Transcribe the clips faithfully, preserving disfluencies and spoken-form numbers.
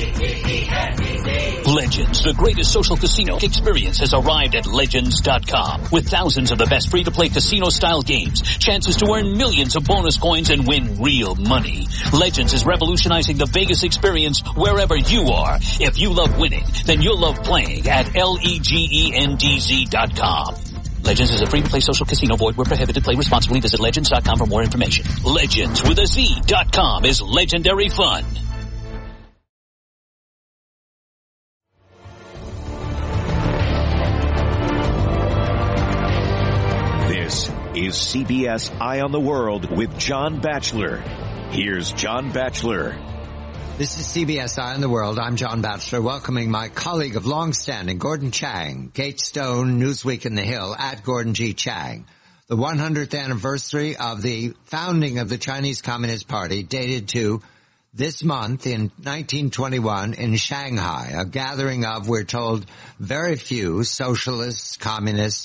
Legends, the greatest social casino experience, has arrived at Legends dot com. With thousands of the best free-to-play casino-style games, chances to earn millions of bonus coins and win real money. Legends is revolutionizing the Vegas experience wherever you are. If you love winning, then you'll love playing at L-E-G-E-N-D-Z dot com. Legends is a free-to-play social casino. Void where prohibited. Play responsibly. Visit Legends dot com for more information. Legends with a Z dot com is legendary fun. This is C B S Eye on the World with John Batchelor. Here's John Batchelor. This is C B S Eye on the World. I'm John Batchelor, welcoming my colleague of long standing, Gordon Chang, Kate Stone, Newsweek in the Hill, at Gordon G. Chang. The one hundredth anniversary of the founding of the Chinese Communist Party dated to this month in nineteen twenty-one in Shanghai, a gathering of, we're told, very few socialists, communists,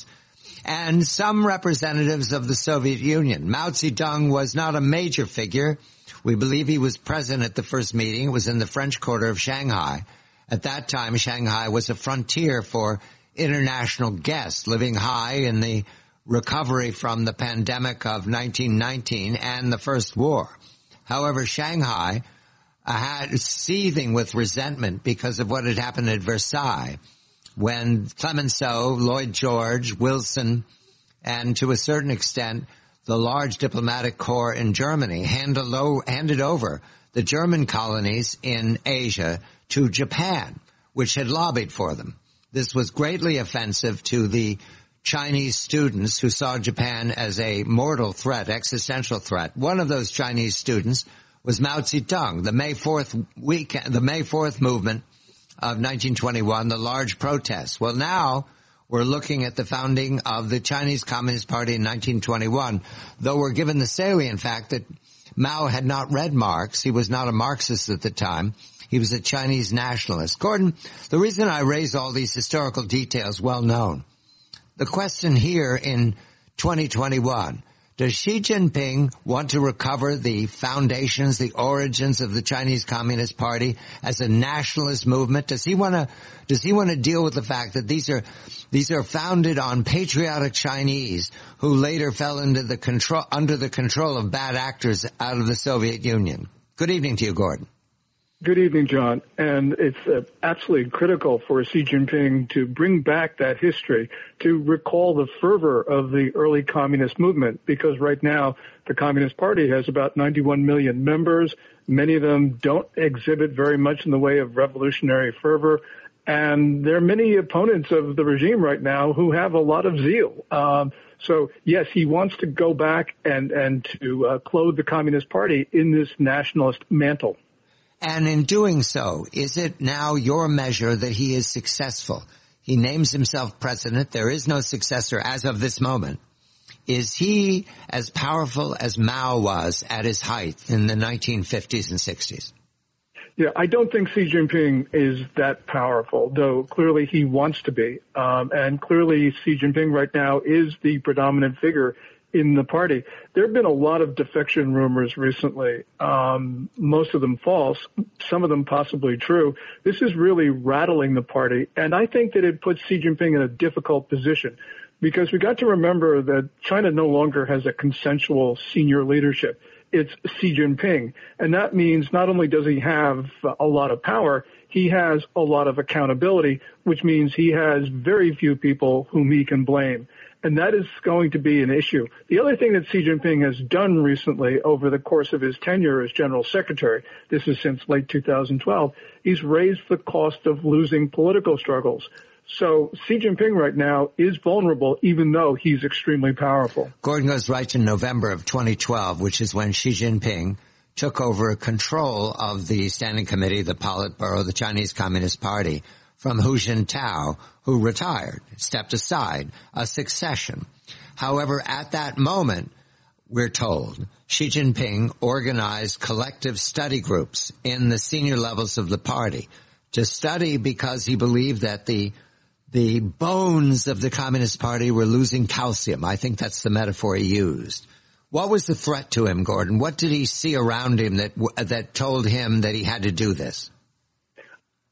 and some representatives of the Soviet Union. Mao Zedong was not a major figure. We believe he was present at the first meeting. It was in the French Quarter of Shanghai. At that time, Shanghai was a frontier for international guests living high in the recovery from the pandemic of nineteen nineteen and the First War. However, Shanghai uh, had seething with resentment because of what had happened at Versailles, when Clemenceau, Lloyd George, Wilson, and to a certain extent, the large diplomatic corps in Germany handed, low, handed over the German colonies in Asia to Japan, which had lobbied for them. This was greatly offensive to the Chinese students who saw Japan as a mortal threat, existential threat. One of those Chinese students was Mao Zedong. The May fourth week, the May fourth movement of nineteen twenty-one, the large protests. Well, now we're looking at the founding of the Chinese Communist Party in nineteen twenty-one, though we're given the salient fact that Mao had not read Marx. He was not a Marxist at the time. He was a Chinese nationalist. Gordon, the reason I raise all these historical details, well known. The question here in twenty twenty-one, does Xi Jinping want to recover the foundations, the origins of the Chinese Communist Party as a nationalist movement? Does he want to, does he want to deal with the fact that these are, these are founded on patriotic Chinese who later fell into the control, under the control of bad actors out of the Soviet Union? Good evening to you, Gordon. Good evening, John. And it's uh, absolutely critical for Xi Jinping to bring back that history, to recall the fervor of the early communist movement, because right now the Communist Party has about ninety-one million members. Many of them don't exhibit very much in the way of revolutionary fervor. And there are many opponents of the regime right now who have a lot of zeal. Um, so, yes, he wants to go back and, and to uh, clothe the Communist Party in this nationalist mantle. And in doing so, is it now your measure that he is successful? He names himself president. There is no successor as of this moment. Is he as powerful as Mao was at his height in the nineteen fifties and sixties? Yeah, I don't think Xi Jinping is that powerful, though clearly he wants to be. Um, and clearly Xi Jinping right now is the predominant figure in the party. There have been a lot of defection rumors recently, um, most of them false, some of them possibly true. This is really rattling the party, and I think that it puts Xi Jinping in a difficult position, because we got to remember that China no longer has a consensual senior leadership. It's Xi Jinping, and that means not only does he have a lot of power, he has a lot of accountability, which means he has very few people whom he can blame. And that is going to be an issue. The other thing that Xi Jinping has done recently over the course of his tenure as general secretary, this is since late two thousand twelve, he's raised the cost of losing political struggles. So Xi Jinping right now is vulnerable, even though he's extremely powerful. Gordon goes right to November of twenty twelve, which is when Xi Jinping took over control of the Standing Committee, the Politburo, the Chinese Communist Party, from Hu Jintao, who retired, stepped aside, a succession. However, at that moment, we're told, Xi Jinping organized collective study groups in the senior levels of the party to study because he believed that the the bones of the Communist Party were losing calcium. I think that's the metaphor he used. What was the threat to him, Gordon? What did he see around him that that told him that he had to do this?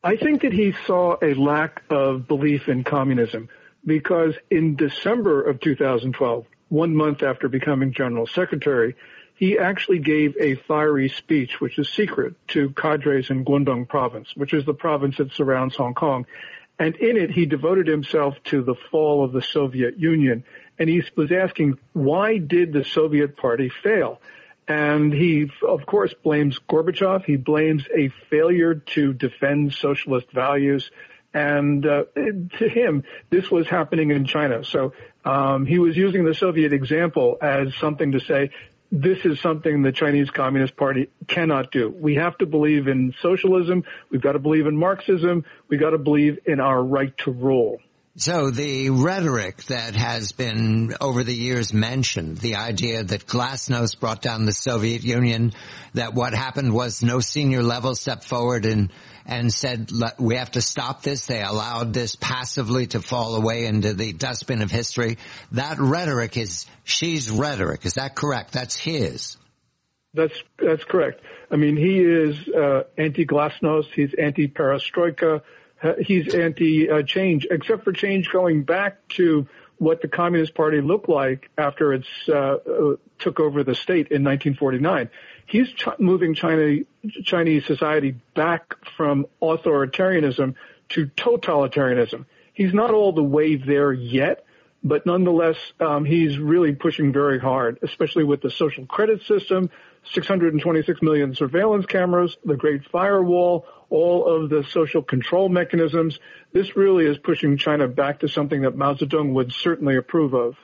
I think that he saw a lack of belief in communism because in December of two thousand twelve, one month after becoming General Secretary, he actually gave a fiery speech, which is secret, to cadres in Guangdong province, which is the province that surrounds Hong Kong. And in it, he devoted himself to the fall of the Soviet Union. And he was asking, why did the Soviet Party fail? And he, of course, blames Gorbachev. He blames a failure to defend socialist values. And uh, to him, this was happening in China. So um, he was using the Soviet example as something to say, this is something the Chinese Communist Party cannot do. We have to believe in socialism. We've got to believe in Marxism. We've got to believe in our right to rule. So the rhetoric that has been over the years mentioned, the idea that Glasnost brought down the Soviet Union, that what happened was no senior level stepped forward and, and said, we have to stop this. They allowed this passively to fall away into the dustbin of history. That rhetoric is Xi's rhetoric. Is that correct? That's his. That's, that's correct. I mean, he is, uh, anti-Glasnost. He's anti-perestroika. Uh, he's anti-change, uh, except for change going back to what the Communist Party looked like after it uh, uh, took over the state in nineteen forty-nine. He's ch- moving China, Chinese society back from authoritarianism to totalitarianism. He's not all the way there yet, but nonetheless, um, he's really pushing very hard, especially with the social credit system, six hundred twenty-six million surveillance cameras, the Great Firewall, all of the social control mechanisms. This really is pushing China back to something that Mao Zedong would certainly approve of.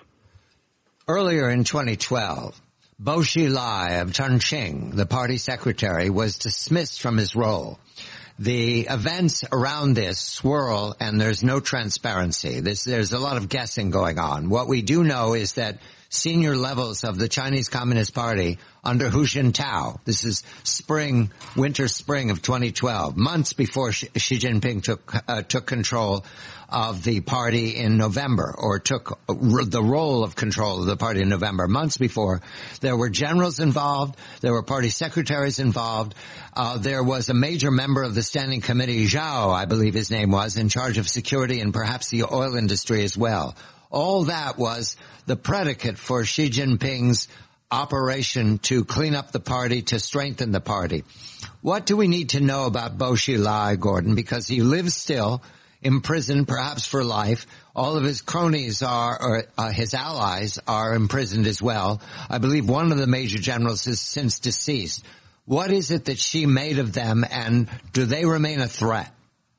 Earlier in twenty twelve, Bo Xilai of Chongqing, the party secretary, was dismissed from his role. The events around this swirl, and there's no transparency. This, there's a lot of guessing going on. What we do know is that senior levels of the Chinese Communist Party under Hu Jintao, this is spring, winter, spring of twenty twelve, months before Xi Jinping took uh, took control of the party in November, or took the role of control of the party in November, months before, there were generals involved, there were party secretaries involved, uh, there was a major member of the Standing Committee, Zhao, I believe his name was, in charge of security and perhaps the oil industry as well. All that was the predicate for Xi Jinping's operation to clean up the party, to strengthen the party. What do we need to know about Bo Xilai, Gordon? Because he lives still, imprisoned perhaps for life. All of his cronies are, or uh, his allies are imprisoned as well. I believe one of the major generals is since deceased. What is it that Xi made of them, and do they remain a threat?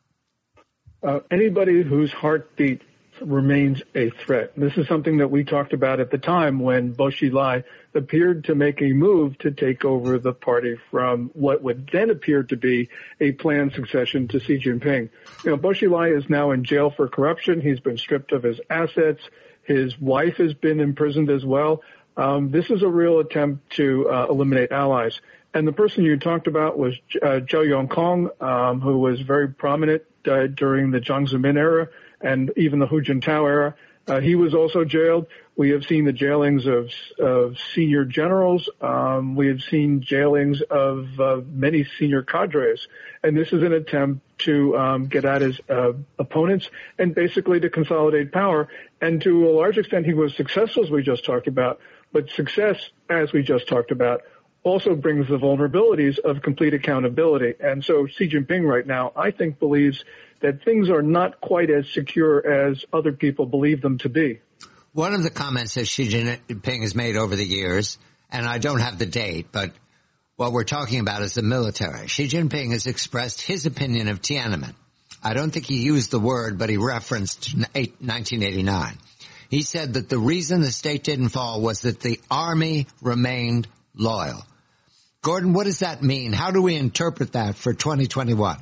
Uh, anybody whose heartbeat remains a threat. This is something that we talked about at the time when Bo Xilai appeared to make a move to take over the party from what would then appear to be a planned succession to Xi Jinping. You know, Bo Xilai is now in jail for corruption. He's been stripped of his assets. His wife has been imprisoned as well. Um, this is a real attempt to uh, eliminate allies. And the person you talked about was uh, Zhou Yongkong, um, who was very prominent uh, during the Jiang Zemin era and even the Hu Jintao era. Uh, he was also jailed. We have seen the jailings of, of senior generals. Um, we have seen jailings of uh, many senior cadres. And this is an attempt to um, get at his uh, opponents and basically to consolidate power. And to a large extent, he was successful, as we just talked about. But success, as we just talked about, also brings the vulnerabilities of complete accountability. And so Xi Jinping right now, I think, believes that things are not quite as secure as other people believe them to be. One of the comments that Xi Jinping has made over the years, and I don't have the date, but what we're talking about is the military. Xi Jinping has expressed his opinion of Tiananmen. I don't think he used the word, but he referenced nineteen eighty-nine. He said that the reason the state didn't fall was that the army remained loyal. Gordon, what does that mean? How do we interpret that for twenty twenty-one?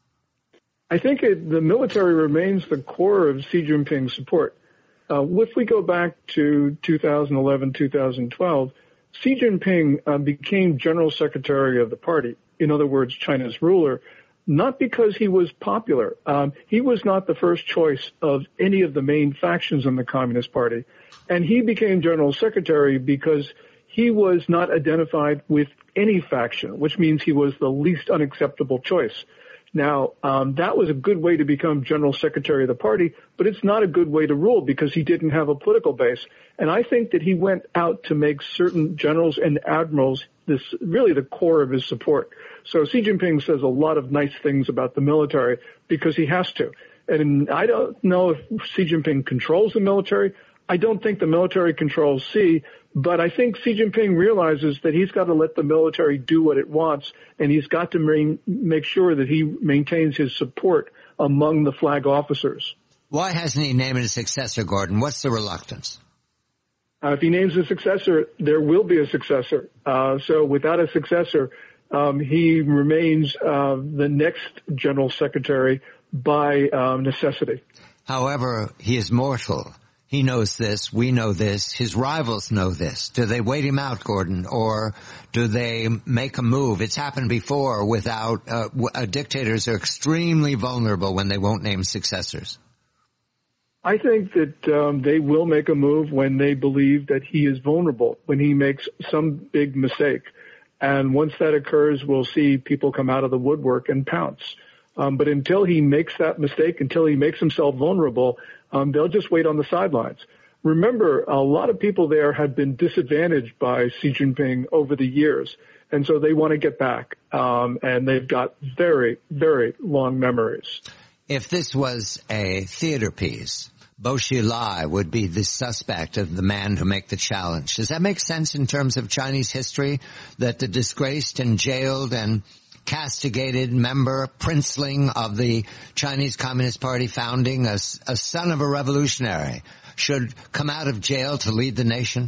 I think it, the military remains the core of Xi Jinping's support. Uh, if we go back to two thousand eleven, two thousand twelve, Xi Jinping uh, became general secretary of the party, in other words, China's ruler, not because he was popular. Um, he was not the first choice of any of the main factions in the Communist Party. And he became general secretary because he was not identified with any faction, which means he was the least unacceptable choice. Now, um, that was a good way to become general secretary of the party, but it's not a good way to rule because he didn't have a political base. And I think that he went out to make certain generals and admirals this really the core of his support. So Xi Jinping says a lot of nice things about the military because he has to. And I don't know if Xi Jinping controls the military. I don't think the military controls Xi, but I think Xi Jinping realizes that he's got to let the military do what it wants, and he's got to main, make sure that he maintains his support among the flag officers. Why hasn't he named a successor, Gordon? What's the reluctance? Uh, if he names a successor, there will be a successor. Uh, so without a successor, um, he remains uh, the next general secretary by um, necessity. However, he is mortal. He knows this. We know this. His rivals know this. Do they wait him out, Gordon, or do they make a move? It's happened before without uh, uh, dictators are extremely vulnerable when they won't name successors. I think that um, they will make a move when they believe that he is vulnerable, when he makes some big mistake. And once that occurs, we'll see people come out of the woodwork and pounce. Um, but until he makes that mistake, until he makes himself vulnerable, um, they'll just wait on the sidelines. Remember, a lot of people there have been disadvantaged by Xi Jinping over the years, and so they want to get back. Um, and they've got very, very long memories. If this was a theater piece, Bo Xilai would be the suspect of the man who make the challenge. Does that make sense in terms of Chinese history, that the disgraced and jailed and castigated member, princeling of the Chinese Communist Party founding, a, a son of a revolutionary, should come out of jail to lead the nation?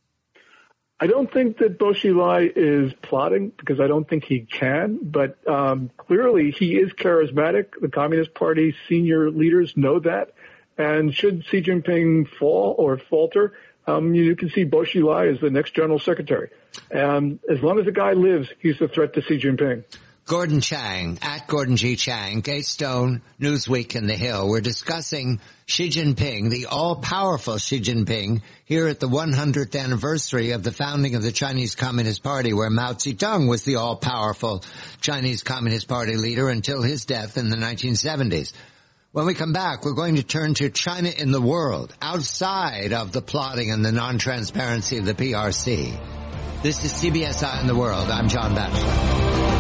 I don't think that Bo Xilai is plotting because I don't think he can, but um, clearly he is charismatic. The Communist Party senior leaders know that. And should Xi Jinping fall or falter, um, you can see Bo Xilai as the next general secretary. And as long as the guy lives, he's a threat to Xi Jinping. Gordon Chang, at Gordon G. Chang, Gatestone, Newsweek, and The Hill. We're discussing Xi Jinping, the all-powerful Xi Jinping, here at the one hundredth anniversary of the founding of the Chinese Communist Party, where Mao Zedong was the all-powerful Chinese Communist Party leader until his death in the nineteen seventies. When we come back, we're going to turn to China in the world, outside of the plotting and the non-transparency of the P R C. This is C B S Eye on the World. I'm John Batchelor.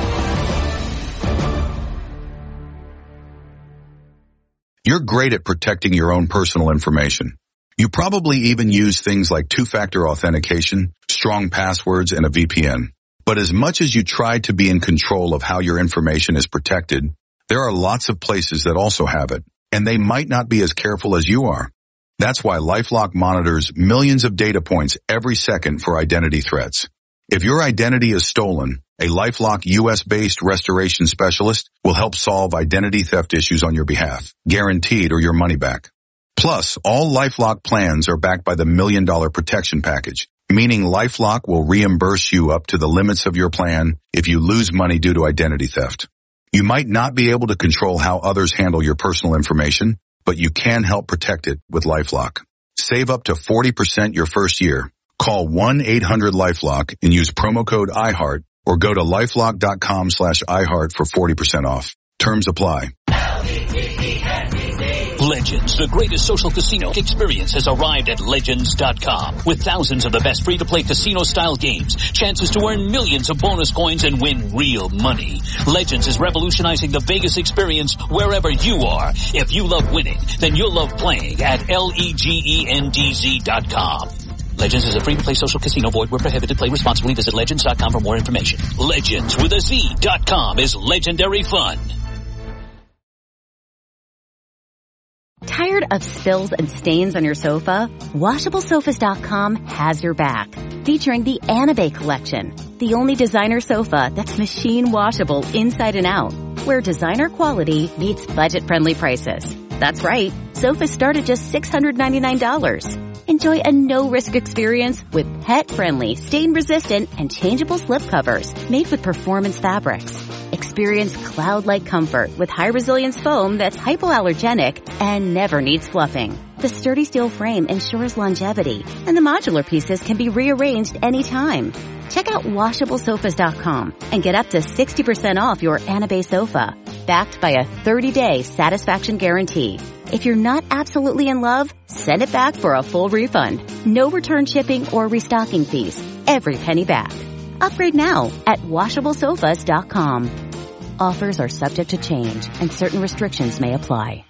You're great at protecting your own personal information. You probably even use things like two-factor authentication, strong passwords, and a V P N. But as much as you try to be in control of how your information is protected, there are lots of places that also have it, and they might not be as careful as you are. That's why LifeLock monitors millions of data points every second for identity threats. If your identity is stolen, a LifeLock U S-based restoration specialist will help solve identity theft issues on your behalf, guaranteed or your money back. Plus, all LifeLock plans are backed by the Million Dollar Protection Package, meaning LifeLock will reimburse you up to the limits of your plan if you lose money due to identity theft. You might not be able to control how others handle your personal information, but you can help protect it with LifeLock. Save up to forty percent your first year. Call one eight hundred LifeLock and use promo code iHeart or go to lifelock.com slash iHeart for forty percent off. Terms apply. Legends, the greatest social casino experience, has arrived at Legends dot com. With thousands of the best free-to-play casino-style games, chances to earn millions of bonus coins and win real money. Legends is revolutionizing the Vegas experience wherever you are. If you love winning, then you'll love playing at L E G E N D Z dot com. Legends is a free-to-play social casino. Void where prohibited. Play responsibly. Visit Legends dot com for more information. Legends with a Z dot com is legendary fun. Tired of spills and stains on your sofa? Washable Sofas dot com has your back. Featuring the Anabay collection, the only designer sofa that's machine washable inside and out, where designer quality meets budget-friendly prices. That's right, sofas start at just six hundred ninety-nine dollars. Enjoy a no-risk experience with pet-friendly, stain-resistant, and changeable slip covers made with performance fabrics. Experience cloud-like comfort with high-resilience foam that's hypoallergenic and never needs fluffing. The sturdy steel frame ensures longevity, and the modular pieces can be rearranged anytime. Check out Washable Sofas dot com and get up to sixty percent off your Anabay sofa. backed by a thirty-day satisfaction guarantee. If you're not absolutely in love, send it back for a full refund. No return shipping or restocking fees. Every penny back. Upgrade now at washable sofas dot com. Offers are subject to change and certain restrictions may apply.